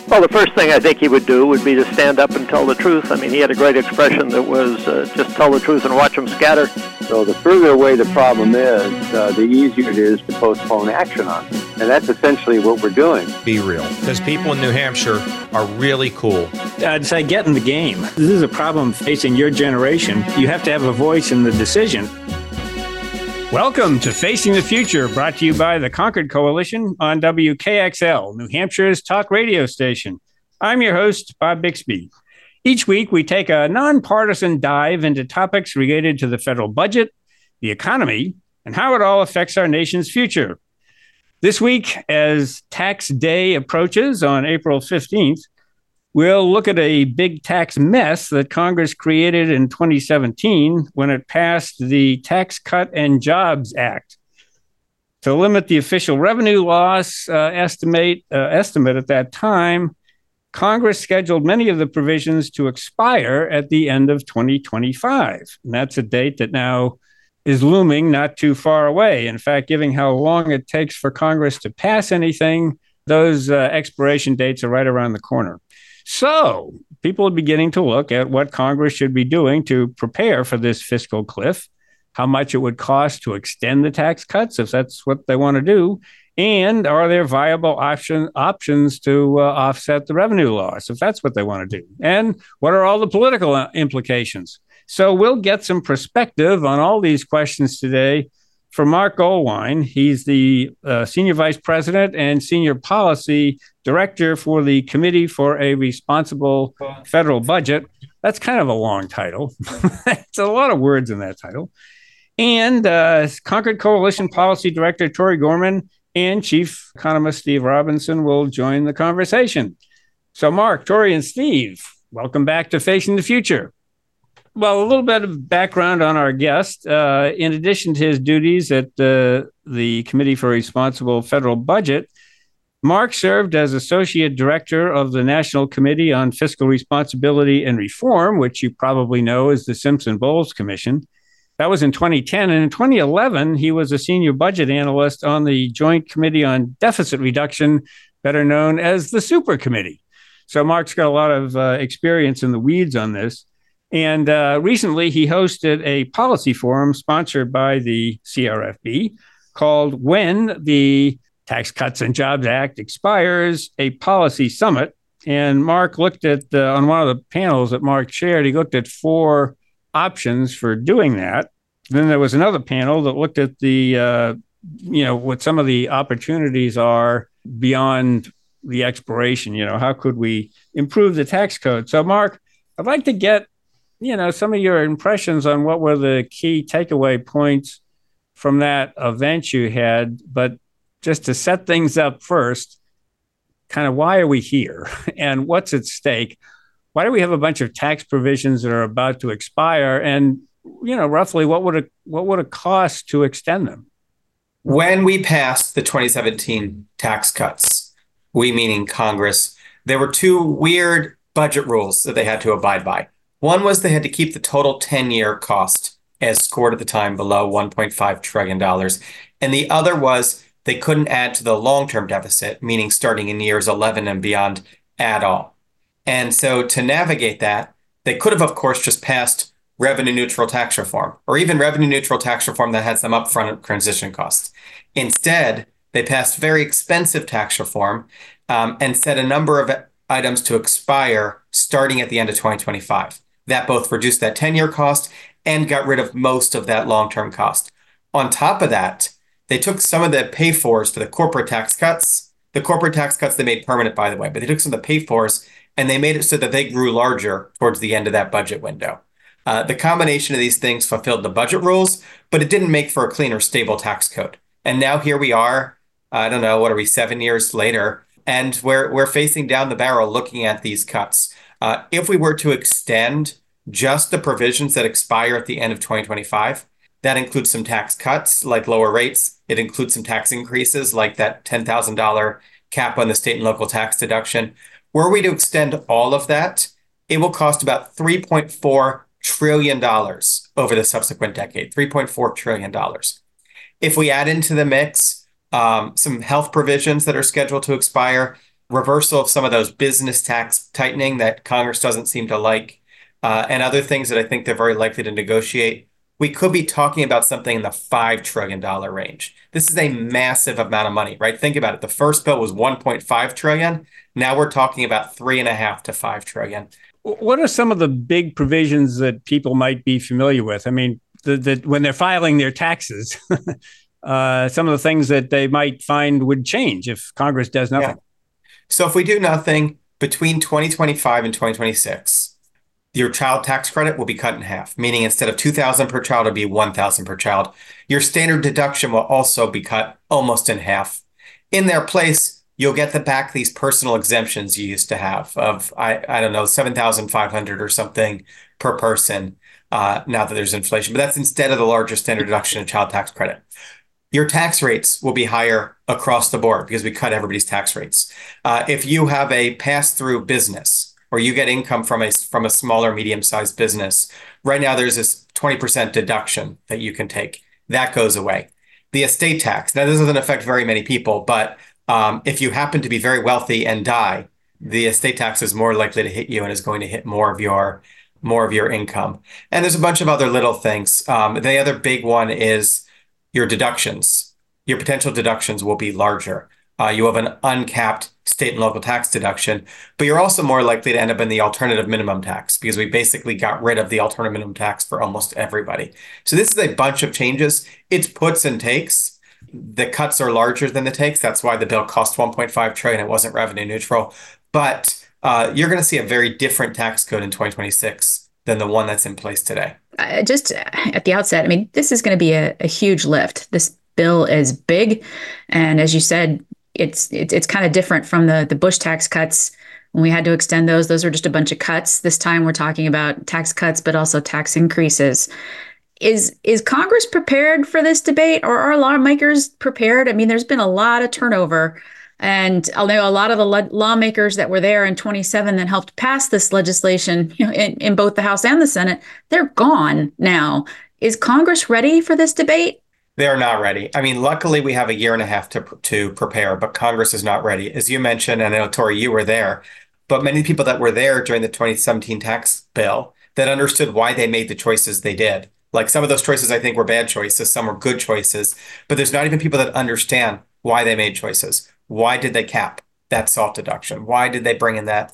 Well, the first thing I think he would do would be to stand up and tell the truth. I mean, he had a great expression that was just tell the truth and watch them scatter. So the further away the problem is, the easier it is to postpone action on it. And that's essentially what we're doing. Be real. Because people in New Hampshire are really cool. I'd say get in the game. This is a problem facing your generation. You have to have a voice in the decision. Welcome to Facing the Future, brought to you by the Concord Coalition on WKXL, New Hampshire's talk radio station. I'm your host, Bob Bixby. Each week, we take a nonpartisan dive into topics related to the federal budget, the economy, and how it all affects our nation's future. This week, as Tax Day approaches on April 15th, we'll look at a big tax mess that Congress created in 2017 when it passed the Tax Cut and Jobs Act. To limit the official revenue loss estimate at that time, Congress scheduled many of the provisions to expire at the end of 2025. And that's a date that now is looming not too far away. In fact, given how long it takes for Congress to pass anything, those expiration dates are right around the corner. So people are beginning to look at what Congress should be doing to prepare for this fiscal cliff, how much it would cost to extend the tax cuts, if that's what they want to do, and are there viable options to offset the revenue loss, if that's what they want to do, and what are all the political implications? So we'll get some perspective on all these questions today from Mark Goldwein. He's the Senior Vice President and Senior Policy Director for the Committee for a Responsible Federal Budget. That's kind of a long title. It's a lot of words in that title. And Concord Coalition Policy Director Tori Gorman and Chief Economist Steve Robinson will join the conversation. So Mark, Tori, and Steve, welcome back to Facing the Future. Well, a little bit of background on our guest. In addition to his duties at the Committee for a Responsible Federal Budget, Mark served as Associate Director of the National Committee on Fiscal Responsibility and Reform, which you probably know as the Simpson-Bowles Commission. That was in 2010. And in 2011, he was a Senior Budget Analyst on the Joint Committee on Deficit Reduction, better known as the Super Committee. So Mark's got a lot of experience in the weeds on this. And recently, he hosted a policy forum sponsored by the CRFB called When the Tax Cuts and Jobs Act Expires, a Policy Summit. And Mark looked at, on one of the panels that Mark chaired, he looked at 4 options for doing that. Then there was another panel that looked at the, what some of the opportunities are beyond the expiration. How could we improve the tax code? So, Mark, I'd like to get some of your impressions on what were the key takeaway points from that event you had. But just to set things up first, kind of why are we here and what's at stake? Why do we have a bunch of tax provisions that are about to expire? And, roughly what would it cost to extend them? When we passed the 2017 tax cuts, we meaning Congress, there were 2 weird budget rules that they had to abide by. One was they had to keep the total 10-year cost as scored at the time below $1.5 trillion. And the other was they couldn't add to the long-term deficit, meaning starting in years 11 and beyond at all. And so to navigate that, they could have, of course, just passed revenue-neutral tax reform, or even revenue-neutral tax reform that had some upfront transition costs. Instead, they passed very expensive tax reform and set a number of items to expire starting at the end of 2025. That both reduced that 10-year cost and got rid of most of that long-term cost. On top of that, they took some of the pay-fors for the corporate tax cuts. The corporate tax cuts they made permanent, by the way, but they took some of the pay-fors and they made it so that they grew larger towards the end of that budget window. The combination of these things fulfilled the budget rules, but it didn't make for a clean or stable tax code. And now here we are, 7 years later, and we're facing down the barrel looking at these cuts. If we were to extend just the provisions that expire at the end of 2025, that includes some tax cuts like lower rates. It includes some tax increases like that $10,000 cap on the state and local tax deduction. Were we to extend all of that, it will cost about $3.4 trillion over the subsequent decade, $3.4 trillion. If we add into the mix some health provisions that are scheduled to expire, reversal of some of those business tax tightening that Congress doesn't seem to like, and other things that I think they're very likely to negotiate, we could be talking about something in the $5 trillion range. This is a massive amount of money, right? Think about it. The first bill was 1.5 trillion. Now we're talking about 3.5 to 5 trillion. What are some of the big provisions that people might be familiar with? I mean, when they're filing their taxes, some of the things that they might find would change if Congress does nothing. Yeah. So if we do nothing between 2025 and 2026, your child tax credit will be cut in half, meaning instead of $2,000 per child, it'll be $1,000 per child. Your standard deduction will also be cut almost in half. In their place, you'll get back these personal exemptions you used to have of, I don't know, $7,500 or something per person, now that there's inflation. But that's instead of the larger standard deduction and child tax credit. Your tax rates will be higher across the board because we cut everybody's tax rates. If you have a pass-through business, or you get income from a smaller, medium-sized business, right now there's this 20% deduction that you can take. That goes away. The estate tax. Now, this doesn't affect very many people, but if you happen to be very wealthy and die, the estate tax is more likely to hit you and is going to hit more of your income. And there's a bunch of other little things. The other big one is your deductions. Your potential deductions will be larger. You have an uncapped state and local tax deduction, but you're also more likely to end up in the alternative minimum tax because we basically got rid of the alternative minimum tax for almost everybody. So this is a bunch of changes. It's puts and takes. The cuts are larger than the takes. That's why the bill cost 1.5 trillion. It wasn't revenue neutral, but you're going to see a very different tax code in 2026 than the one that's in place today. Just at the outset, I mean, this is going to be a huge lift. This bill is big, and as you said, it's kind of different from the Bush tax cuts when we had to extend those. Those are just a bunch of cuts. This time we're talking about tax cuts, but also tax increases. Is Congress prepared for this debate, or are lawmakers prepared? I mean, there's been a lot of turnover, and I know a lot of the lawmakers that were there in 27 that helped pass this legislation, in both the House and the Senate, they're gone now. Is Congress ready for this debate? They are not ready. I mean, luckily we have a year and a half to prepare, but Congress is not ready. As you mentioned, and I know, Tori, you were there, but many people that were there during the 2017 tax bill that understood why they made the choices they did. Like some of those choices I think were bad choices, some were good choices, but there's not even people that understand why they made choices. Why did they cap that SALT deduction? Why did they bring in that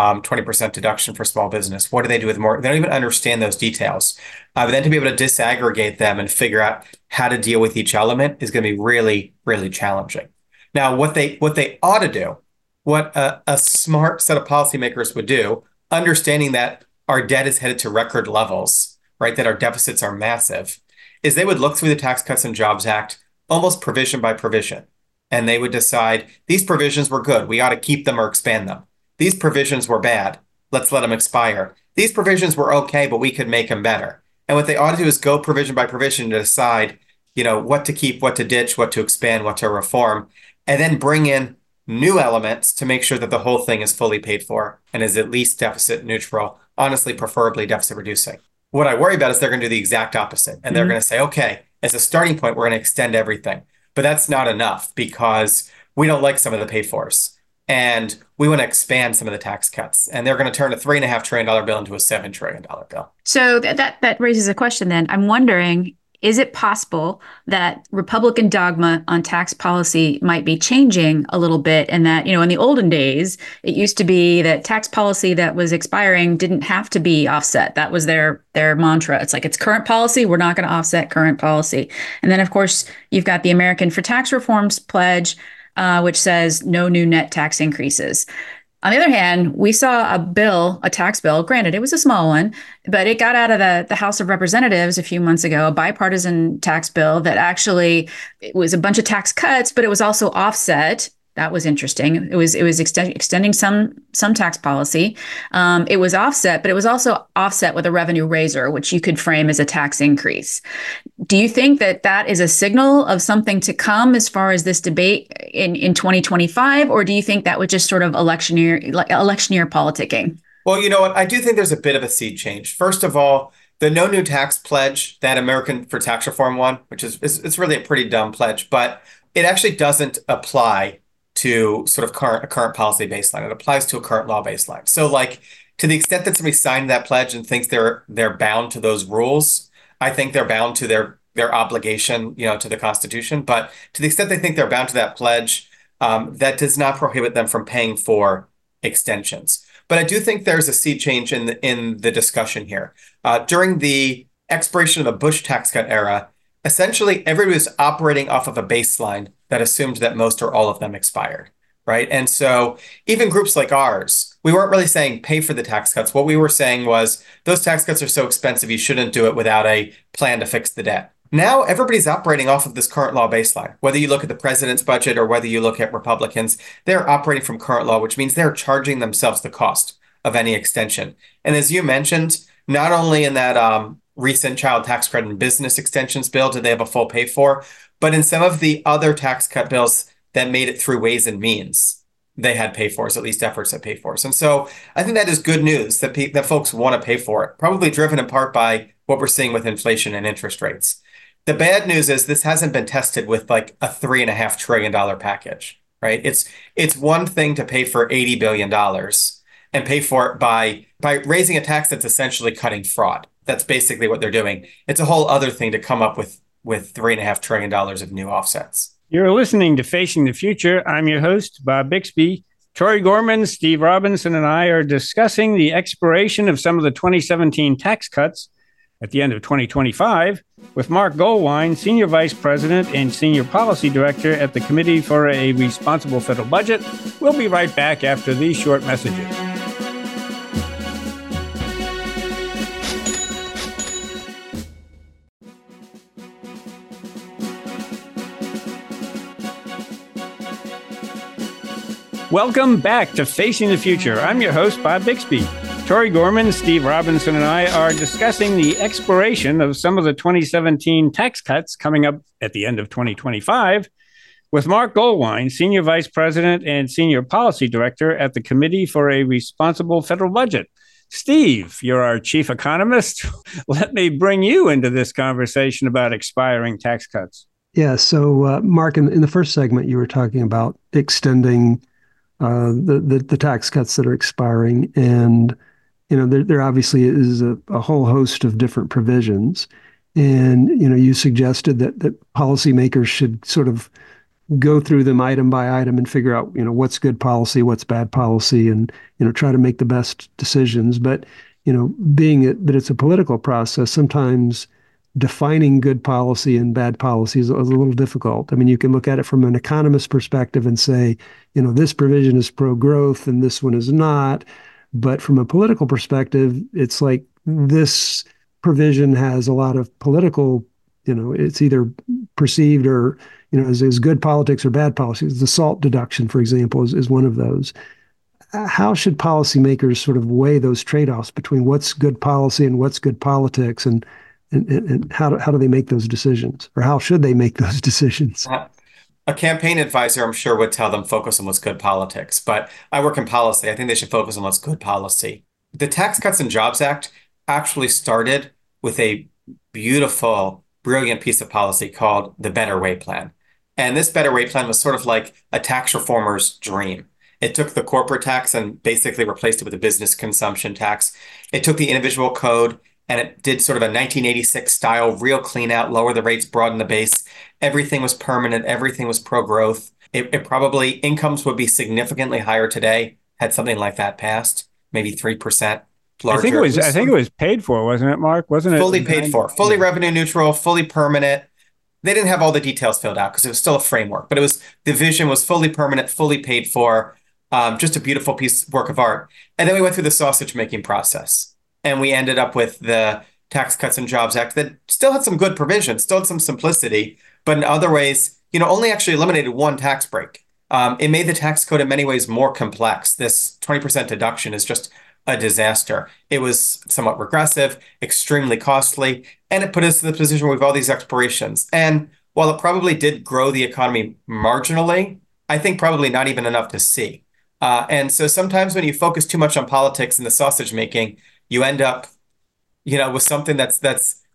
20% deduction for small business? What do they do with more? They don't even understand those details. But then to be able to disaggregate them and figure out how to deal with each element is going to be really, really challenging. Now, what they ought to do, what a smart set of policymakers would do, understanding that our debt is headed to record levels, right, that our deficits are massive, is they would look through the Tax Cuts and Jobs Act almost provision by provision. And they would decide these provisions were good. We ought to keep them or expand them. These provisions were bad. Let's let them expire. These provisions were okay, but we could make them better. And what they ought to do is go provision by provision to decide, what to keep, what to ditch, what to expand, what to reform, and then bring in new elements to make sure that the whole thing is fully paid for and is at least deficit neutral, honestly, preferably deficit reducing. What I worry about is they're going to do the exact opposite. And they're going to say, okay, as a starting point, we're going to extend everything. But that's not enough because we don't like some of the pay-fors. And we want to expand some of the tax cuts. And they're going to turn a $3.5 trillion bill into a $7 trillion bill. So that raises a question then. I'm wondering, is it possible that Republican dogma on tax policy might be changing a little bit, and that, in the olden days, it used to be that tax policy that was expiring didn't have to be offset. That was their mantra. It's like, it's current policy. We're not going to offset current policy. And then, of course, you've got the American for Tax Reform's pledge, which says no new net tax increases. On the other hand, we saw a tax bill, granted, it was a small one, but it got out of the House of Representatives a few months ago, a bipartisan tax bill that actually, it was a bunch of tax cuts, but it was also offset. That was interesting. It was extending some tax policy. It was offset, but it was also offset with a revenue raiser, which you could frame as a tax increase. Do you think that is a signal of something to come as far as this debate in 2025, or do you think that was just sort of electioneer politicking? Well, you know what? I do think there's a bit of a seed change. First of all, the no new tax pledge, that American for Tax Reform one, which is it's really a pretty dumb pledge, but it actually doesn't apply to sort of a current policy baseline. It applies to a current law baseline. So like to the extent that somebody signed that pledge and thinks they're bound to those rules, I think they're bound to their obligation, to the Constitution. But to the extent they think they're bound to that pledge, that does not prohibit them from paying for extensions. But I do think there's a sea change in the discussion here. During the expiration of the Bush tax cut era, essentially everybody was operating off of a baseline that assumed that most or all of them expired, right? And so even groups like ours, we weren't really saying pay for the tax cuts. What we were saying was those tax cuts are so expensive, you shouldn't do it without a plan to fix the debt. Now everybody's operating off of this current law baseline. Whether you look at the president's budget or whether you look at Republicans, they're operating from current law, which means they're charging themselves the cost of any extension. And as you mentioned, not only in that recent child tax credit and business extensions bill did they have a full pay for, but in some of the other tax cut bills that made it through Ways and Means, they had pay fors, at least efforts at pay fors. And so I think that is good news that that folks want to pay for it, probably driven in part by what we're seeing with inflation and interest rates. The bad news is this hasn't been tested with like a $3.5 trillion package, right? It's one thing to pay for $80 billion and pay for it by raising a tax that's essentially cutting fraud. That's basically what they're doing. It's a whole other thing to come up with $3.5 trillion of new offsets. You're listening to Facing the Future. I'm your host, Bob Bixby. Tori Gorman, Steve Robinson, and I are discussing the expiration of some of the 2017 tax cuts at the end of 2025 with Mark Goldwein, Senior Vice President and Senior Policy Director at the Committee for a Responsible Federal Budget. We'll be right back after these short messages. Welcome back to Facing the Future. I'm your host, Bob Bixby. Tori Gorman, Steve Robinson, and I are discussing the expiration of some of the 2017 tax cuts coming up at the end of 2025 with Mark Goldwein, Senior Vice President and Senior Policy Director at the Committee for a Responsible Federal Budget. Steve, you're our chief economist. Let me bring you into this conversation about expiring tax cuts. Yeah, so Mark, in the first segment, you were talking about extending the tax cuts that are expiring. And, there obviously is a whole host of different provisions. And, you suggested that policymakers should sort of go through them item by item and figure out, what's good policy, what's bad policy, and, try to make the best decisions. But, being that it's a political process, sometimes defining good policy and bad policy is a little difficult. I mean, you can look at it from an economist perspective and say, this provision is pro-growth and this one is not. But from a political perspective, it's like this provision has a lot of political, it's either perceived or, as good politics or bad policies. The SALT deduction, for example, is one of those. How should policymakers sort of weigh those trade-offs between what's good policy and what's good politics, and how do they make those decisions, or how should they make those decisions? A campaign advisor, I'm sure, would tell them focus on what's good politics. But I work in policy. I think they should focus on what's good policy. The Tax Cuts and Jobs Act actually started with a beautiful, brilliant piece of policy called the Better Way Plan. And this Better Way Plan was sort of like a tax reformer's dream. It took the corporate tax and basically replaced it with a business consumption tax. It took the individual code and it did sort of a 1986 style, real clean out, lower the rates, broaden the base. Everything was permanent. Everything was pro-growth. It probably, incomes would be significantly higher today had something like that passed, maybe 3% larger. I think it was paid for, wasn't it, Mark? Wasn't it? Fully paid for, fully revenue neutral, fully permanent. They didn't have all the details filled out because it was still a framework, but the vision was fully permanent, fully paid for, just a beautiful work of art. And then we went through the sausage making process. And we ended up with the Tax Cuts and Jobs Act that still had some good provisions, still had some simplicity, but in other ways, only actually eliminated one tax break. It made the tax code in many ways more complex. This 20% deduction is just a disaster. It was somewhat regressive, extremely costly, and it put us in the position where we have all these expirations. And while it probably did grow the economy marginally, I think probably not even enough to see. And so sometimes when you focus too much on politics and the sausage making, you end up, with something that's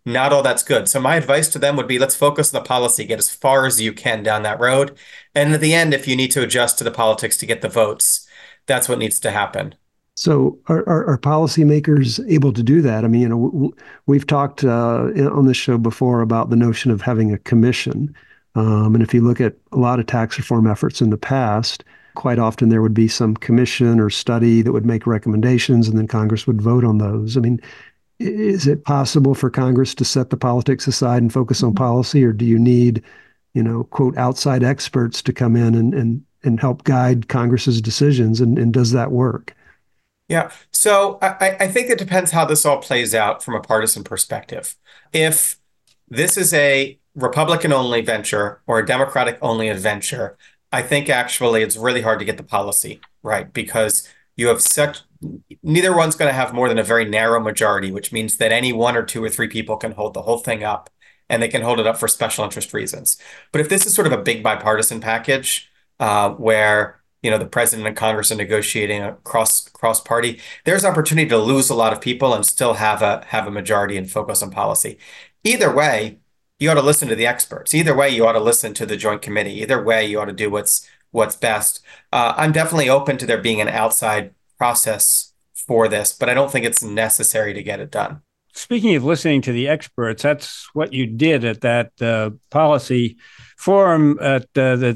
not all that's good. So my advice to them would be, let's focus on the policy, get as far as you can down that road. And at the end, if you need to adjust to the politics to get the votes, that's what needs to happen. So are policymakers able to do that? I mean, we've talked on this show before about the notion of having a commission. And if you look at a lot of tax reform efforts in the past, quite often there would be some commission or study that would make recommendations, and then Congress would vote on those. I mean, is it possible for Congress to set the politics aside and focus on policy, or do you need, quote, outside experts to come in and help guide Congress's decisions? And does that work? Yeah. So I think it depends how this all plays out from a partisan perspective. If this is a Republican-only venture or a Democratic-only adventure, I think actually it's really hard to get the policy right, because you have neither one's going to have more than a very narrow majority, which means that any one or two or three people can hold the whole thing up, and they can hold it up for special interest reasons. But if this is sort of a big bipartisan package where the president and Congress are negotiating across party, there's opportunity to lose a lot of people and still have a majority and focus on policy. Either way, you ought to listen to the experts. Either way, you ought to listen to the Joint Committee. Either way, you ought to do what's best. I'm definitely open to there being an outside process for this, but I don't think it's necessary to get it done. Speaking of listening to the experts, that's what you did at that policy forum that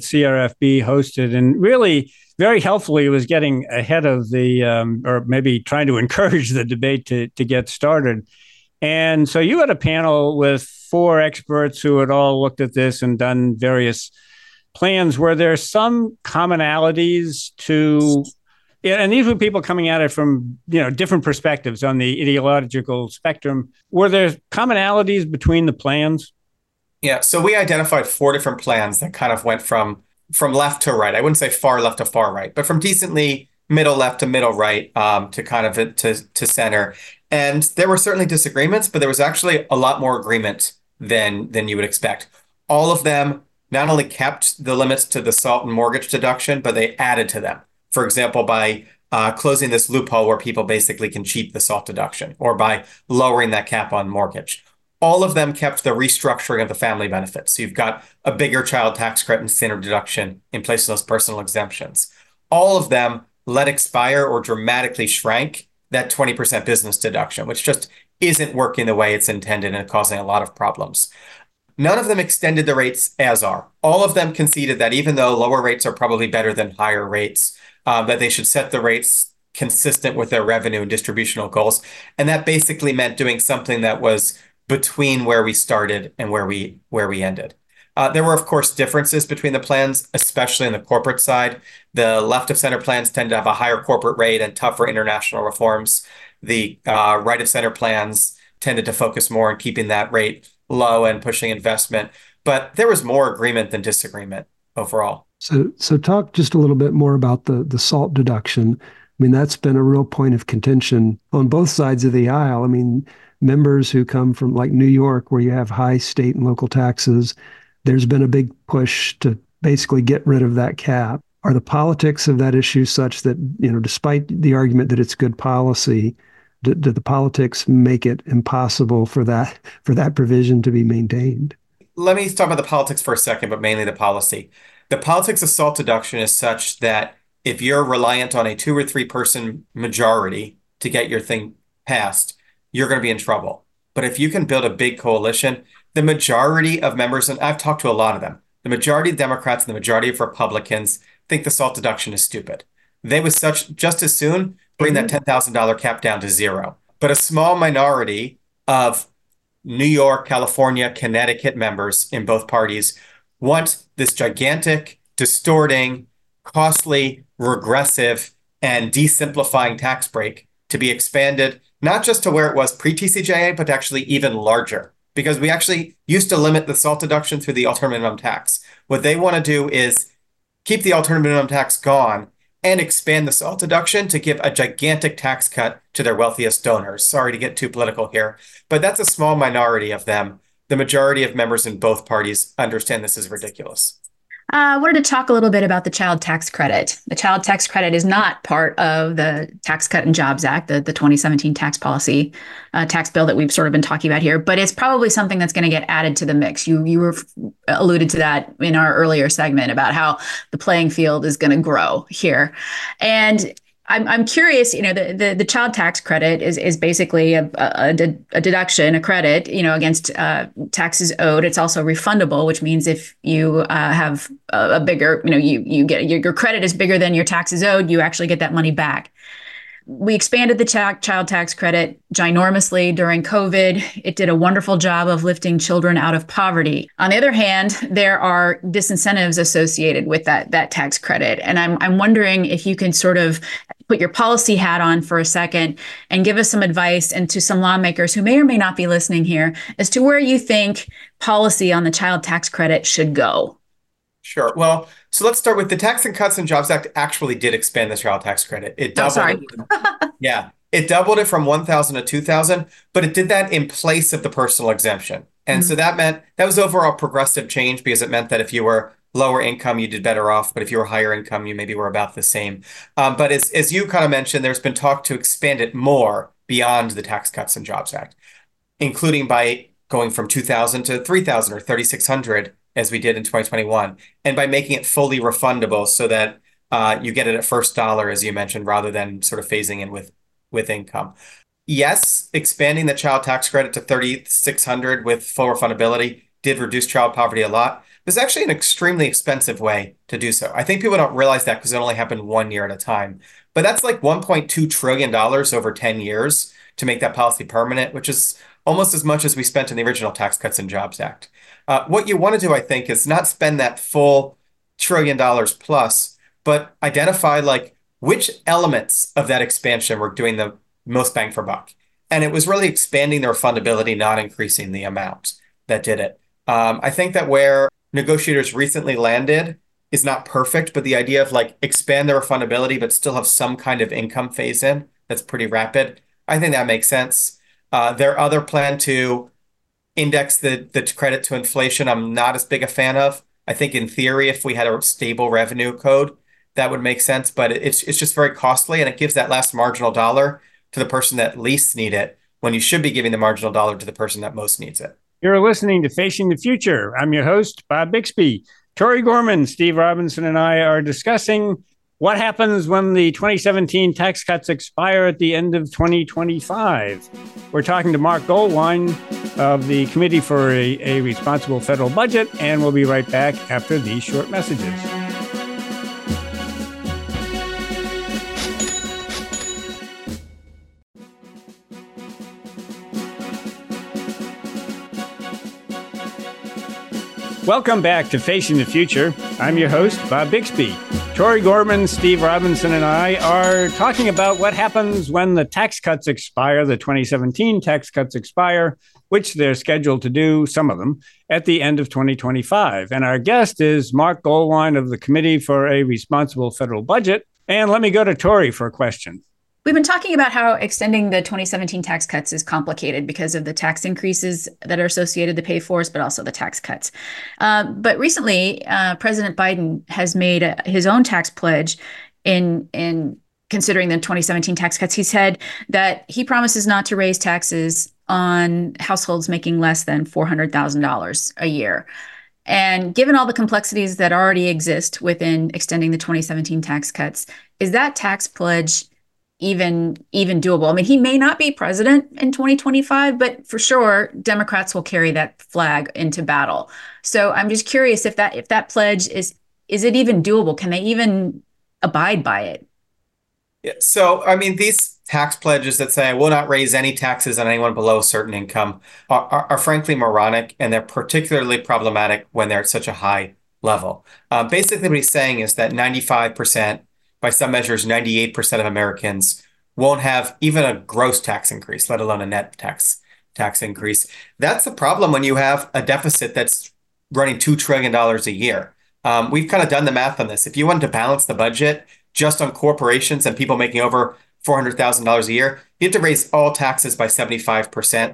CRFB hosted, and really very helpfully was getting ahead of the, or maybe trying to encourage the debate to get started. And so you had a panel with 4 experts who had all looked at this and done various plans. Were there some commonalities to, and these were people coming at it from, different perspectives on the ideological spectrum. Were there commonalities between the plans? Yeah, so we identified 4 different plans that kind of went from left to right. I wouldn't say far left to far right, but from decently middle left to middle right to kind of to center. And there were certainly disagreements, but there was actually a lot more agreement than you would expect. All of them not only kept the limits to the SALT and mortgage deduction, but they added to them. For example, by closing this loophole where people basically can cheat the SALT deduction, or by lowering that cap on mortgage. All of them kept the restructuring of the family benefits. So you've got a bigger child tax credit and standard deduction in place of those personal exemptions. All of them let expire or dramatically shrank that 20% business deduction, which just isn't working the way it's intended and causing a lot of problems. None of them extended the rates as are. All of them conceded that even though lower rates are probably better than higher rates, that they should set the rates consistent with their revenue and distributional goals. And that basically meant doing something that was between where we started and where we ended. There were, of course, differences between the plans, especially in the corporate side. The left of center plans tend to have a higher corporate rate and tougher international reforms. The right of center plans tended to focus more on keeping that rate low and pushing investment. But there was more agreement than disagreement overall. So talk just a little bit more about the SALT deduction. I mean, that's been a real point of contention on both sides of the aisle. I mean, members who come from like New York, where you have high state and local taxes, there's been a big push to basically get rid of that cap. Are the politics of that issue such that, despite the argument that it's good policy, do the politics make it impossible for that provision to be maintained? Let me talk about the politics for a second, but mainly the policy. The politics of SALT deduction is such that if you're reliant on a 2 or 3 person majority to get your thing passed, you're going to be in trouble. But if you can build a big coalition, the majority of members, and I've talked to a lot of them, the majority of Democrats and the majority of Republicans think the SALT deduction is stupid. They would just as soon bring that $10,000 cap down to 0. But a small minority of New York, California, Connecticut members in both parties want this gigantic, distorting, costly, regressive, and desimplifying tax break to be expanded, not just to where it was pre-TCJA, but actually even larger. Because we actually used to limit the SALT deduction through the alternative minimum tax. What they want to do is keep the alternative minimum tax gone and expand the SALT deduction to give a gigantic tax cut to their wealthiest donors. Sorry to get too political here, but that's a small minority of them. The majority of members in both parties understand this is ridiculous. I wanted to talk a little bit about the child tax credit. The child tax credit is not part of the Tax Cut and Jobs Act, the 2017 tax policy, tax bill that we've sort of been talking about here, but it's probably something that's going to get added to the mix. You were alluded to that in our earlier segment about how the playing field is going to grow here. And I'm curious, the child tax credit is basically a deduction, a credit, against taxes owed. It's also refundable, which means if you have a bigger, you get your credit is bigger than your taxes owed, you actually get that money back. We expanded the child tax credit ginormously during COVID. It did a wonderful job of lifting children out of poverty. On the other hand, there are disincentives associated with that tax credit. And I'm wondering if you can sort of put your policy hat on for a second and give us some advice, and to some lawmakers who may or may not be listening here, as to where you think policy on the child tax credit should go. Sure. Well, so let's start with the Tax and Cuts and Jobs Act actually did expand the child tax credit. It doubled Yeah, it doubled it from 1,000 to 2,000, but it did that in place of the personal exemption. And so that meant that was overall progressive change, because it meant that if you were lower income, you did better off. But if you were higher income, you maybe were about the same. But as you kind of mentioned, there's been talk to expand it more beyond the Tax Cuts and Jobs Act, including by going from 2,000 to 3,000 or 3,600, as we did in 2021, and by making it fully refundable so that you get it at first dollar, as you mentioned, rather than sort of phasing in with income. Yes, expanding the child tax credit to 3,600 with full refundability did reduce child poverty a lot. It was actually an extremely expensive way to do so. I think people don't realize that because it only happened 1 year at a time. But that's like $1.2 trillion over 10 years to make that policy permanent, which is almost as much as we spent in the original Tax Cuts and Jobs Act. What you want to do, I think, is not spend that full $1 trillion plus, but identify like which elements of that expansion were doing the most bang for buck. And it was really expanding the refundability, not increasing the amount that did it. I think that where negotiators recently landed is not perfect, but the idea of like expand the refundability, but still have some kind of income phase in that's pretty rapid, I think that makes sense. Their other plan to index the credit to inflation, I'm not as big a fan of. I think in theory, if we had a stable revenue code, that would make sense, but it's just very costly, and it gives that last marginal dollar to the person that least need it, when you should be giving the marginal dollar to the person that most needs it. You're listening to Facing the Future. I'm your host, Bob Bixby. Tori Gorman, Steve Robinson, and I are discussing what happens when the 2017 tax cuts expire at the end of 2025. We're talking to Mark Goldwein of the Committee for a Responsible Federal Budget, and we'll be right back after these short messages. Welcome back to Facing the Future. I'm your host, Bob Bixby. Tori Gorman, Steve Robinson, and I are talking about what happens when the tax cuts expire, the 2017 tax cuts expire, which they're scheduled to do, some of them, at the end of 2025. And our guest is Mark Goldwein of the Committee for a Responsible Federal Budget. And let me go to Tori for a question. We've been talking about how extending the 2017 tax cuts is complicated because of the tax increases that are associated with the pay-fors, but also the tax cuts. But recently, President Biden has made his own tax pledge in considering the 2017 tax cuts. He said that he promises not to raise taxes on households making less than $400,000 a year. And given all the complexities that already exist within extending the 2017 tax cuts, is that tax pledge even doable? I mean, he may not be president in 2025, but for sure, Democrats will carry that flag into battle. So I'm just curious if that pledge is it even doable? Can they even abide by it? Yeah, so, I mean, these tax pledges that say, I will not raise any taxes on anyone below a certain income are frankly moronic, and they're particularly problematic when they're at such a high level. Basically, what he's saying is that 95%, by some measures, 98% of Americans won't have even a gross tax increase, let alone a net tax increase. That's the problem when you have a deficit that's running $2 trillion a year. We've kind of done the math on this. If you wanted to balance the budget just on corporations and people making over $400,000 a year, you have to raise all taxes by 75%.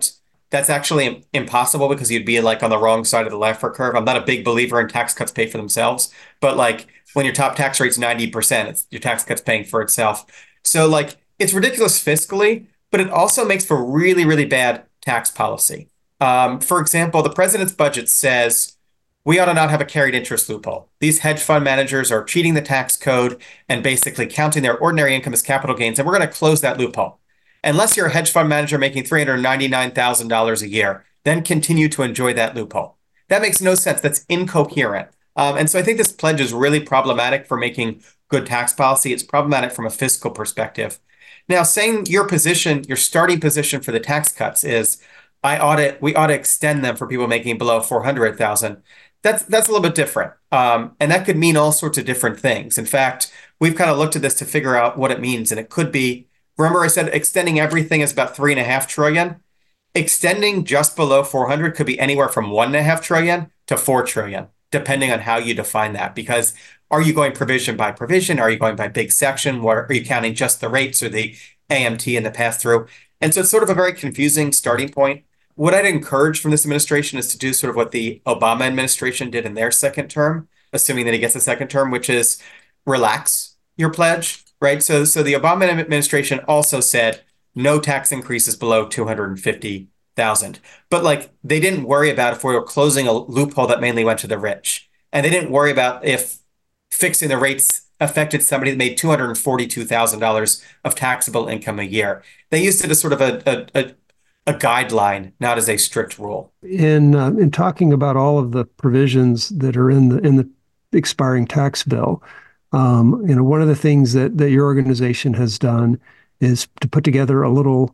that's actually impossible because you'd be like on the wrong side of the Laffer curve. I'm not a big believer in tax cuts pay for themselves, but like when your top tax rate's 90%, it's your tax cuts paying for itself. So like it's ridiculous fiscally, but it also makes for really, really bad tax policy. For example, the president's budget says we ought to not have a carried interest loophole. These hedge fund managers are cheating the tax code and basically counting their ordinary income as capital gains, and we're going to close that loophole. Unless you're a hedge fund manager making $399,000 a year, then continue to enjoy that loophole. That makes no sense. That's incoherent. And so I think this pledge is really problematic for making good tax policy. It's problematic from a fiscal perspective. Now, saying your position, your starting position for the tax cuts is we ought to extend them for people making below 400,000. That's a little bit different. And that could mean all sorts of different things. In fact, we've kind of looked at this to figure out what it means. And it could be, remember I said extending everything is about 3.5 trillion. Extending just below 400 could be anywhere from 1.5 trillion to 4 trillion, depending on how you define that. Because are you going provision by provision? Are you going by big section? What are you counting just the rates or the AMT and the pass through? And so it's sort of a very confusing starting point. What I'd encourage from this administration is to do sort of what the Obama administration did in their second term, assuming that he gets a second term, which is relax your pledge, right? So the Obama administration also said no tax increases below 250,000. But like they didn't worry about if we were closing a loophole that mainly went to the rich. And they didn't worry about if fixing the rates affected somebody that made $242,000 of taxable income a year. They used it as sort of a guideline, not as a strict rule. In talking about all of the provisions that are in the expiring tax bill, one of the things that your organization has done is to put together a little,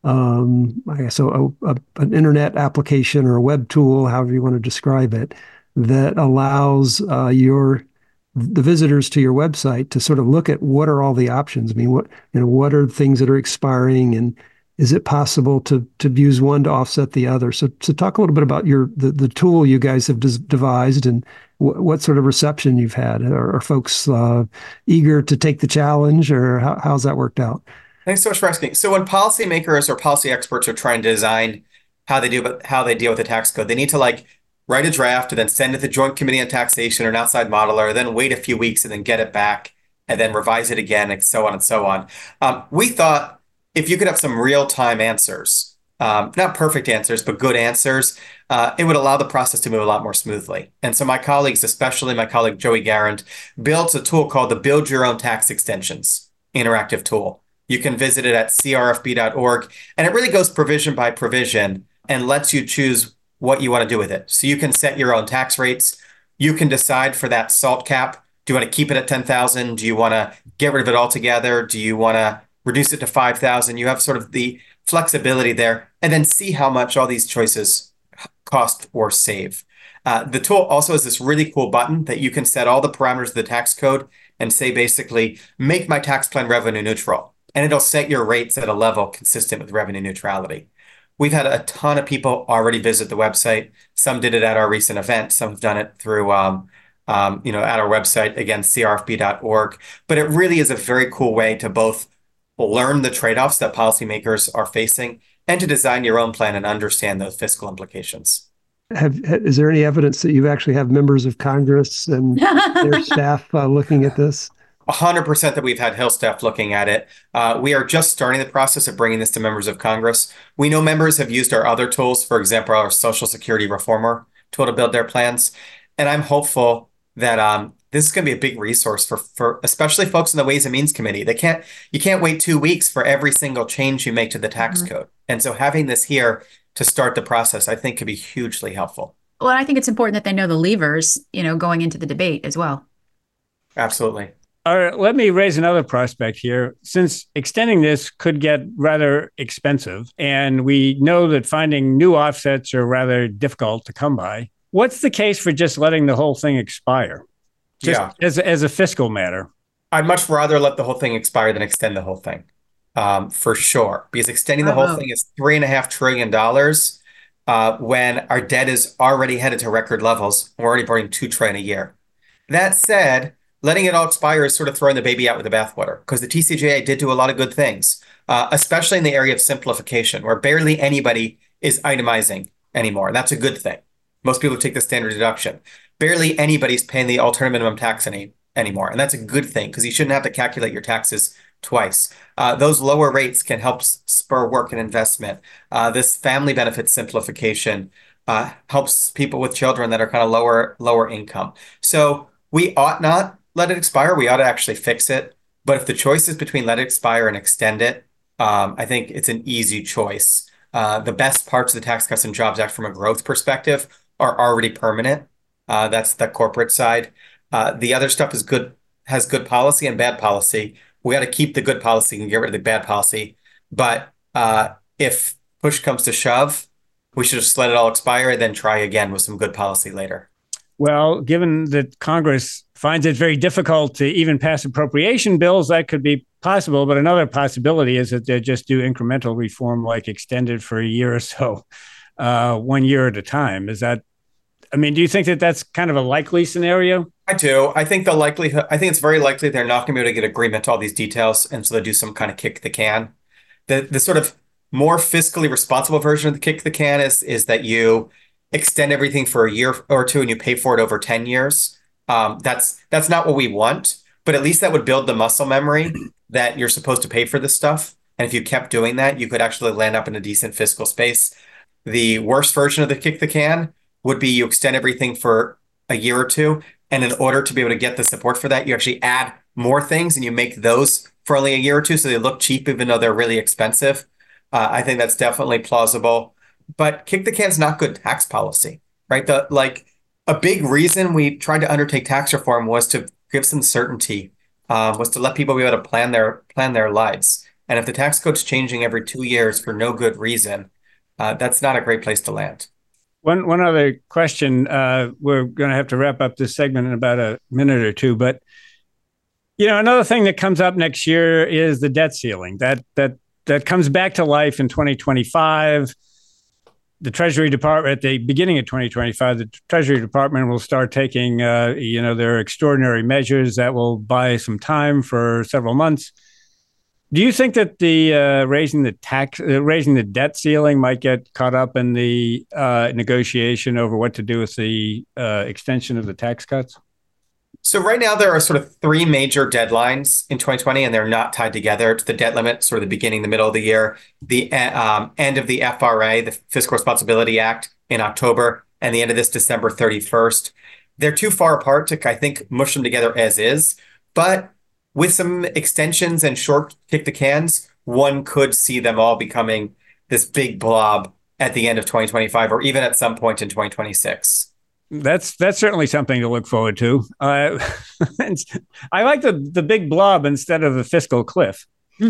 I guess, an internet application or a web tool, however you want to describe it, that allows the visitors to your website to sort of look at what are all the options. I mean, what are things that are expiring, and is it possible to use one to offset the other? So talk a little bit about the tool you guys have devised and what sort of reception you've had. Are folks eager to take the challenge, or how's that worked out? Thanks so much for asking. So when policymakers or policy experts are trying to design how they deal with the tax code, they need to like write a draft and then send it to the Joint Committee on Taxation or an outside modeler, then wait a few weeks and then get it back and then revise it again, and so on and so on. We thought if you could have some real-time answers, not perfect answers, but good answers, it would allow the process to move a lot more smoothly. And so my colleagues, especially my colleague Joey Garand, built a tool called the Build Your Own Tax Extensions interactive tool. You can visit it at crfb.org, and it really goes provision by provision and lets you choose what you want to do with it. So you can set your own tax rates. You can decide for that SALT cap. Do you want to keep it at 10,000? Do you want to get rid of it altogether? Do you want to reduce it to 5,000? You have sort of the flexibility there, and then see how much all these choices cost or save. The tool also has this really cool button that you can set all the parameters of the tax code and say, basically, make my tax plan revenue neutral. And it'll set your rates at a level consistent with revenue neutrality. We've had a ton of people already visit the website. Some did it at our recent event. Some have done it through, at our website, again, crfb.org. But it really is a very cool way to both learn the trade-offs that policymakers are facing and to design your own plan and understand those fiscal implications. Is there any evidence that you actually have members of Congress and their staff looking at this? 100% that we've had Hill staff looking at it. We are just starting the process of bringing this to members of Congress. We know members have used our other tools, for example, our Social Security Reformer tool to build their plans. And I'm hopeful that this is going to be a big resource for especially folks in the Ways and Means Committee. You can't wait 2 weeks for every single change you make to the tax code. And so having this here to start the process, I think could be hugely helpful. Well, I think it's important that they know the levers, going into the debate as well. Absolutely. All right, let me raise another prospect here. Since extending this could get rather expensive, and we know that finding new offsets are rather difficult to come by, what's the case for just letting the whole thing expire? As a fiscal matter. I'd much rather let the whole thing expire than extend the whole thing, for sure. Because extending the whole thing is $3.5 trillion when our debt is already headed to record levels. We're already burning $2 trillion a year. That said, letting it all expire is sort of throwing the baby out with the bathwater, because the TCJA did do a lot of good things, especially in the area of simplification, where barely anybody is itemizing anymore. And that's a good thing. Most people take the standard deduction. Barely anybody's paying the alternative minimum tax anymore. And that's a good thing because you shouldn't have to calculate your taxes twice. Those lower rates can help spur work and investment. This family benefit simplification helps people with children that are kind of lower income. So we ought not let it expire. We ought to actually fix it. But if the choice is between let it expire and extend it, I think it's an easy choice. The best parts of the Tax Cuts and Jobs Act from a growth perspective are already permanent. That's the corporate side. The other stuff is good, has good policy and bad policy. We got to keep the good policy and get rid of the bad policy. But if push comes to shove, we should just let it all expire and then try again with some good policy later. Well, given that Congress finds it very difficult to even pass appropriation bills, that could be possible. But another possibility is that they just do incremental reform, like extended for a year or so, 1 year at a time. Is that, I mean, do you think that that's kind of a likely scenario? I do. I think it's very likely they're not going to be able to get agreement to all these details. And so they do some kind of kick the can. The sort of more fiscally responsible version of the kick the can is that you extend everything for a year or two and you pay for it over 10 years. That's not what we want, but at least that would build the muscle memory that you're supposed to pay for this stuff. And if you kept doing that, you could actually land up in a decent fiscal space. The worst version of the kick the can would be you extend everything for a year or two. And in order to be able to get the support for that, you actually add more things and you make those for only a year or two. So they look cheap, even though they're really expensive. I think that's definitely plausible. But kick the can is not good tax policy, right? A big reason we tried to undertake tax reform was to give some certainty, was to let people be able to plan their lives. And if the tax code's changing every 2 years for no good reason, that's not a great place to land. One other question. We're going to have to wrap up this segment in about a minute or two, but another thing that comes up next year is the debt ceiling. That comes back to life in 2025. The Treasury Department, at the beginning of 2025, the Treasury Department will start taking, their extraordinary measures that will buy some time for several months. Do you think that the raising the debt ceiling might get caught up in the negotiation over what to do with the extension of the tax cuts? So right now there are sort of three major deadlines in 2020, and they're not tied together. It's the debt limit, sort of the beginning, the middle of the year, the end of the FRA, the Fiscal Responsibility Act, in October, and the end of this December 31st. They're too far apart to, I think, mush them together as is. But with some extensions and short kick the cans, one could see them all becoming this big blob at the end of 2025 or even at some point in 2026. That's certainly something to look forward to. I like the big blob instead of the fiscal cliff.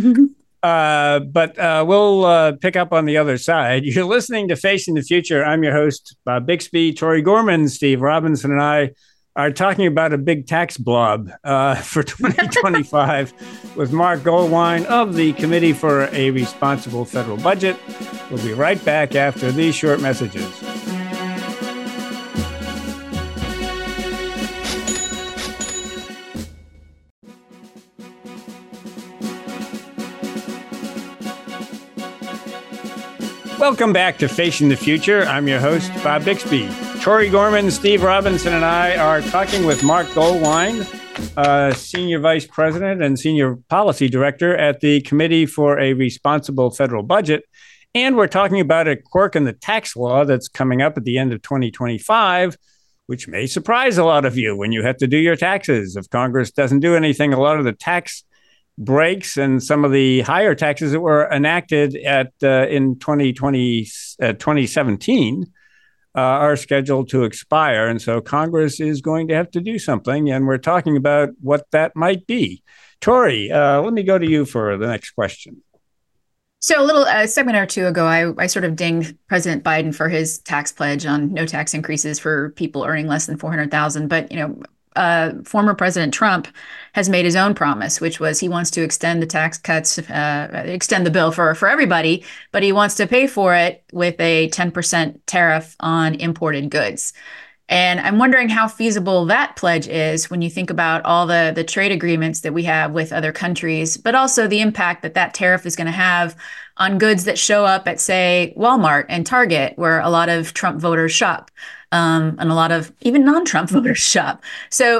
But we'll pick up on the other side. You're listening to Facing the Future. I'm your host, Bob Bixby. Tori Gorman, Steve Robinson, and I are talking about a big tax blob for 2025 with Mark Goldwein of the Committee for a Responsible Federal Budget. We'll be right back after these short messages. Welcome back to Facing the Future. I'm your host, Bob Bixby. Tori Gorman, Steve Robinson, and I are talking with Mark Goldwein, Senior Vice President and Senior Policy Director at the Committee for a Responsible Federal Budget. And we're talking about a quirk in the tax law that's coming up at the end of 2025, which may surprise a lot of you when you have to do your taxes. If Congress doesn't do anything, a lot of the tax breaks and some of the higher taxes that were enacted in 2017 are scheduled to expire. And so Congress is going to have to do something. And we're talking about what that might be. Tori, let me go to you for the next question. So a segment or two ago, I sort of dinged President Biden for his tax pledge on no tax increases for people earning less than $400,000. But, former President Trump has made his own promise, which was he wants to extend the tax cuts, extend the bill for everybody, but he wants to pay for it with a 10% tariff on imported goods. And I'm wondering how feasible that pledge is when you think about all the trade agreements that we have with other countries, but also the impact that that tariff is going to have on goods that show up at, say, Walmart and Target, where a lot of Trump voters shop, and a lot of even non-Trump voters shop. So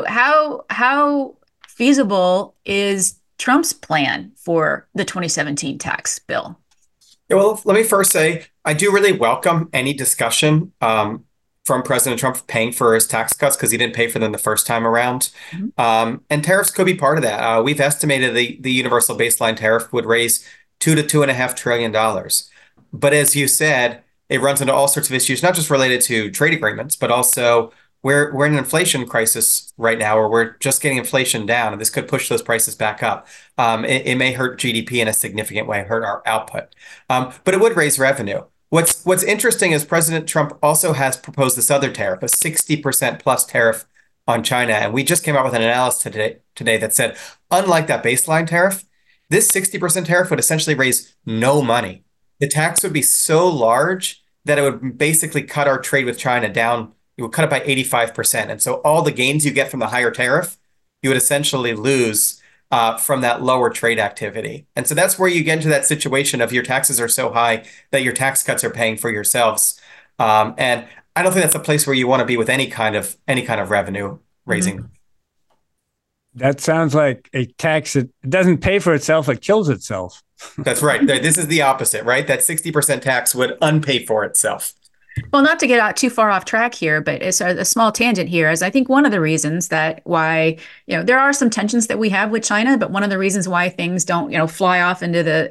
how feasible is Trump's plan for the 2017 tax bill? Yeah, well, let me first say I do really welcome any discussion from President Trump paying for his tax cuts because he didn't pay for them the first time around. And tariffs could be part of that. We've estimated the universal baseline tariff would raise $2 to $2.5 trillion. But as you said, it runs into all sorts of issues, not just related to trade agreements, but also we're in an inflation crisis right now, or we're just getting inflation down, and this could push those prices back up. It may hurt GDP in a significant way, hurt our output, but it would raise revenue. What's interesting is President Trump also has proposed this other tariff, a 60% plus tariff on China. And we just came out with an analysis today that said, unlike that baseline tariff, this 60% tariff would essentially raise no money. The tax would be so large that it would basically cut our trade with China down. It would cut it by 85%. And so all the gains you get from the higher tariff, you would essentially lose from that lower trade activity. And so that's where you get into that situation of your taxes are so high that your tax cuts are paying for yourselves. And I don't think that's a place where you want to be with any kind of revenue raising. Mm-hmm. That sounds like a tax that doesn't pay for itself, it kills itself. That's right. This is the opposite, right? That 60% tax would unpay for itself. Well, not to get out too far off track here, but it's a small tangent here, is I think one of the reasons that why, there are some tensions that we have with China, but one of the reasons why things don't, fly off into the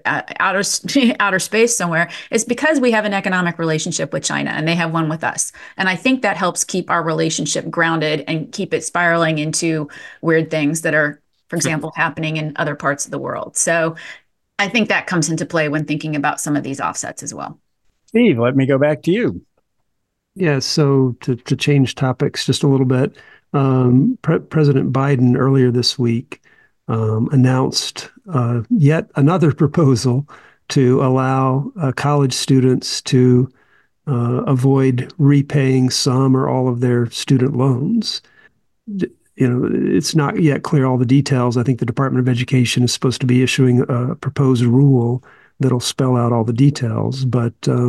outer space somewhere is because we have an economic relationship with China and they have one with us. And I think that helps keep our relationship grounded and keep it spiraling into weird things that are, for example, happening in other parts of the world. So I think that comes into play when thinking about some of these offsets as well. Steve, let me go back to you. Yeah, so to change topics just a little bit, President Biden earlier this week announced yet another proposal to allow college students to avoid repaying some or all of their student loans. It's not yet clear all the details. I think the Department of Education is supposed to be issuing a proposed rule that'll spell out all the details, but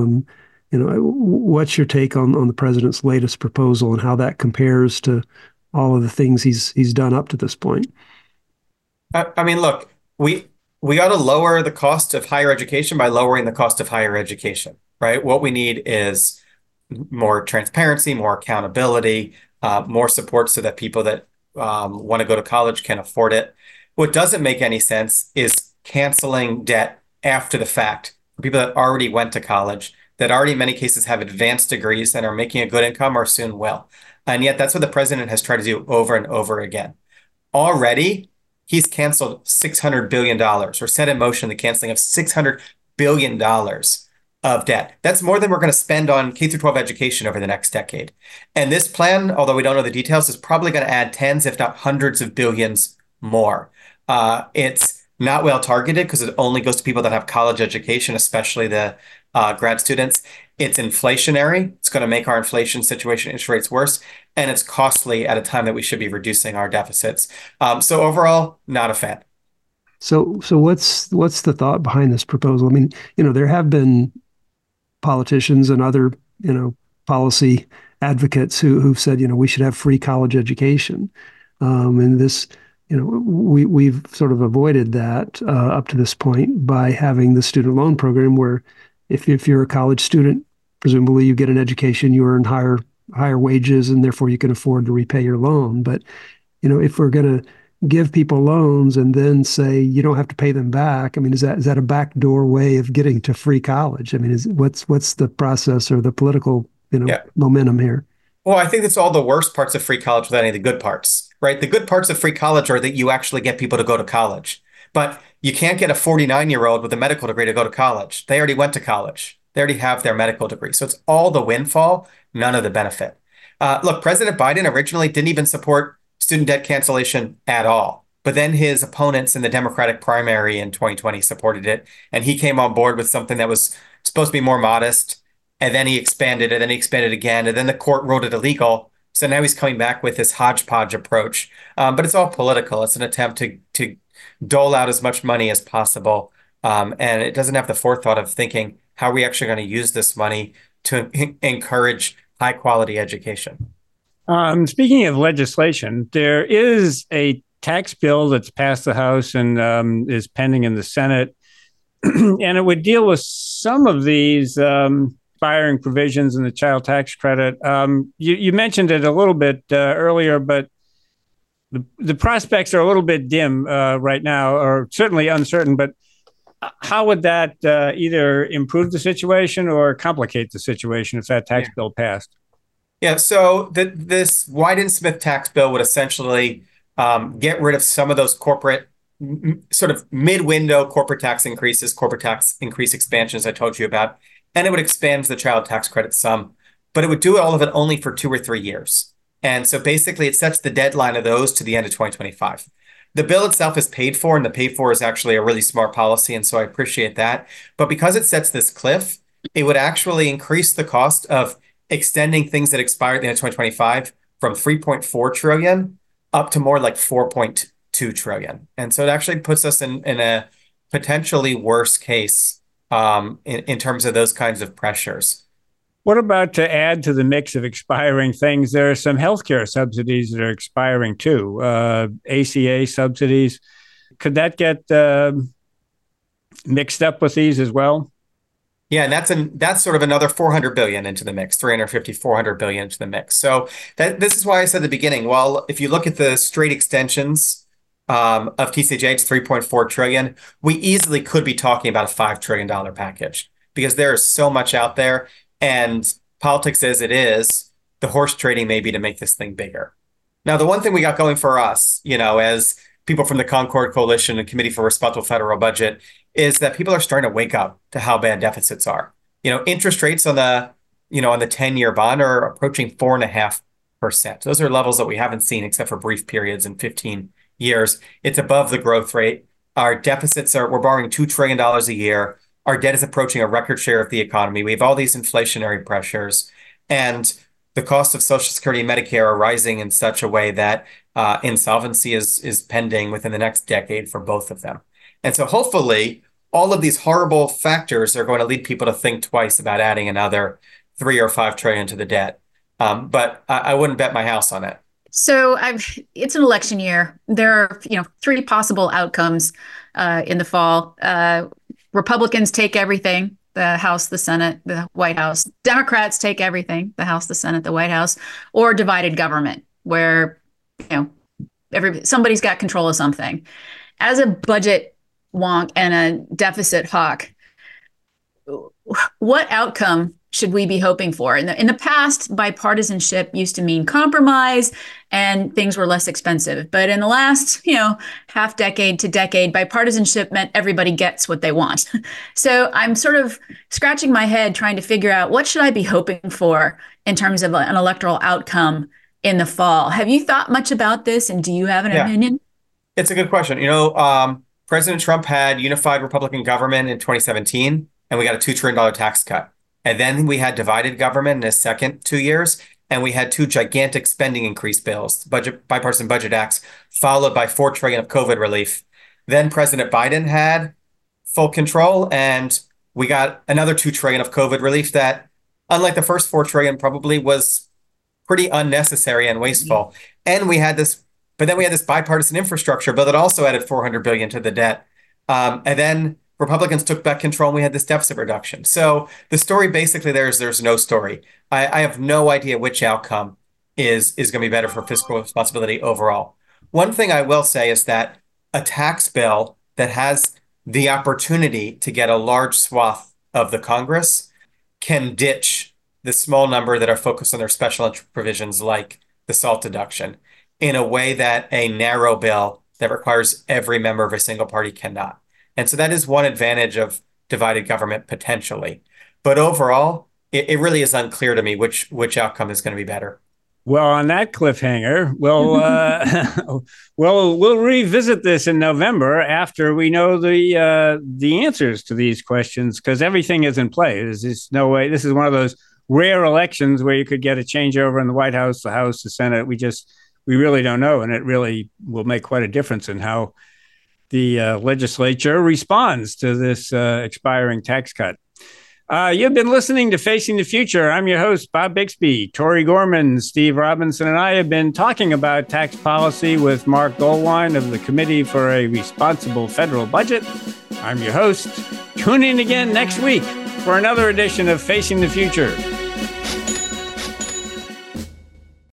what's your take on the president's latest proposal and how that compares to all of the things he's done up to this point? I mean, look, we ought to lower the cost of higher education by lowering the cost of higher education, right? What we need is more transparency, more accountability, more support so that people that want to go to college can afford it. What doesn't make any sense is canceling debt after the fact for people that already went to college, that already in many cases have advanced degrees and are making a good income or soon will. And yet that's what the president has tried to do over and over again. Already, he's canceled $600 billion or set in motion the canceling of $600 billion of debt. That's more than we're going to spend on K-12 education over the next decade. And this plan, although we don't know the details, is probably going to add tens, if not hundreds of billions more. It's not well targeted because it only goes to people that have college education, especially the grad students. It's inflationary. It's going to make our inflation situation, interest rates worse, and it's costly at a time that we should be reducing our deficits. So overall, not a fan. So what's the thought behind this proposal? I mean, there have been politicians and other, policy advocates who've said, we should have free college education. And this, we've sort of avoided that up to this point by having the student loan program where if you're a college student, presumably you get an education, you earn higher wages, and therefore you can afford to repay your loan. But, if we're going to give people loans and then say you don't have to pay them back, I mean, is that a backdoor way of getting to free college? I mean, what's the process or the political, momentum here? Well, I think it's all the worst parts of free college without any of the good parts, right? The good parts of free college are that you actually get people to go to college. But you can't get a 49-year-old with a medical degree to go to college. They already went to college. They already have their medical degree. So it's all the windfall, none of the benefit. Look, President Biden originally didn't even support student debt cancellation at all. But then his opponents in the Democratic primary in 2020 supported it. And he came on board with something that was supposed to be more modest. And then he expanded it, and then he expanded again. And then the court ruled it illegal. So now he's coming back with this hodgepodge approach. But it's all political. It's an attempt to dole out as much money as possible. And it doesn't have the forethought of thinking, how are we actually going to use this money to encourage high quality education? Speaking of legislation, there is a tax bill that's passed the House and is pending in the Senate. And it would deal with some of these expiring provisions in the child tax credit. You mentioned it a little bit earlier, but the prospects are a little bit dim right now, or certainly uncertain. But how would that either improve the situation or complicate the situation if that tax bill passed? Yeah, so this Wyden-Smith tax bill would essentially get rid of some of those corporate sort of mid-window corporate tax increase expansions I told you about, and it would expand the child tax credit some, but it would do all of it only for 2 or 3 years. And so basically it sets the deadline of those to the end of 2025. The bill itself is paid for, and the paid for is actually a really smart policy, and so I appreciate that. But because it sets this cliff, it would actually increase the cost of extending things that expire at the end of 2025 from 3.4 trillion up to more like 4.2 trillion. And so it actually puts us in a potentially worse case in terms of those kinds of pressures. What about, to add to the mix of expiring things, there are some healthcare subsidies that are expiring too, ACA subsidies. Could that get mixed up with these as well? Yeah, and that's sort of another 400 billion into the mix, 350, 400 billion into the mix. So this is why I said at the beginning, well, if you look at the straight extensions of TCJ, it's 3.4 trillion. We easily could be talking about a $5 trillion package because there is so much out there. And politics as it is, the horse trading may be to make this thing bigger. Now, the one thing we got going for us, as people from the Concord Coalition and Committee for Responsible Federal Budget, is that people are starting to wake up to how bad deficits are. Interest rates on the 10-year bond are approaching 4.5%. Those are levels that we haven't seen except for brief periods in 15 years. It's above the growth rate. Our deficits we're borrowing $2 trillion a year. Our debt is approaching a record share of the economy. We have all these inflationary pressures, and the cost of Social Security and Medicare are rising in such a way that insolvency is pending within the next decade for both of them. And so hopefully all of these horrible factors are going to lead people to think twice about adding another 3 or 5 trillion to the debt. But I wouldn't bet my house on it. So it's an election year. There are 3 possible outcomes in the fall. Republicans take everything, the House, the Senate, the White House. Democrats take everything, the House, the Senate, the White House, or divided government, where somebody's got control of something. As a budget wonk and a deficit hawk, what outcome should we be hoping for? In the past, bipartisanship used to mean compromise and things were less expensive. But in the last, half decade to decade, bipartisanship meant everybody gets what they want. So I'm sort of scratching my head trying to figure out, what should I be hoping for in terms of an electoral outcome in the fall? Have you thought much about this, and do you have an opinion? It's a good question. President Trump had unified Republican government in 2017, and we got a $2 trillion tax cut. And then we had divided government in his second 2 years, and we had 2 gigantic spending increase bills, bipartisan budget acts, followed by $4 trillion of COVID relief. Then President Biden had full control, and we got another $2 trillion of COVID relief that, unlike the first $4 trillion, probably was pretty unnecessary and wasteful. And we had this, but then we had this bipartisan infrastructure bill that also added $400 billion to the debt. And then Republicans took back control and we had this deficit reduction. So the story basically there's no story. I have no idea which outcome is going to be better for fiscal responsibility overall. One thing I will say is that a tax bill that has the opportunity to get a large swath of the Congress can ditch the small number that are focused on their special interest provisions like the SALT deduction in a way that a narrow bill that requires every member of a single party cannot. And so that is one advantage of divided government potentially. But overall, it really is unclear to me which outcome is going to be better. Well, on that cliffhanger, we'll revisit this in November after we know the answers to these questions, because everything is in play. There's just no way. This is one of those rare elections where you could get a changeover in the White House, the House, the Senate. We really don't know. And it really will make quite a difference in how the legislature responds to this expiring tax cut. You've been listening to Facing the Future. I'm your host, Bob Bixby. Tori Gorman, Steve Robinson, and I have been talking about tax policy with Mark Goldwine of the Committee for a Responsible Federal Budget. I'm your host. Tune in again next week for another edition of Facing the Future.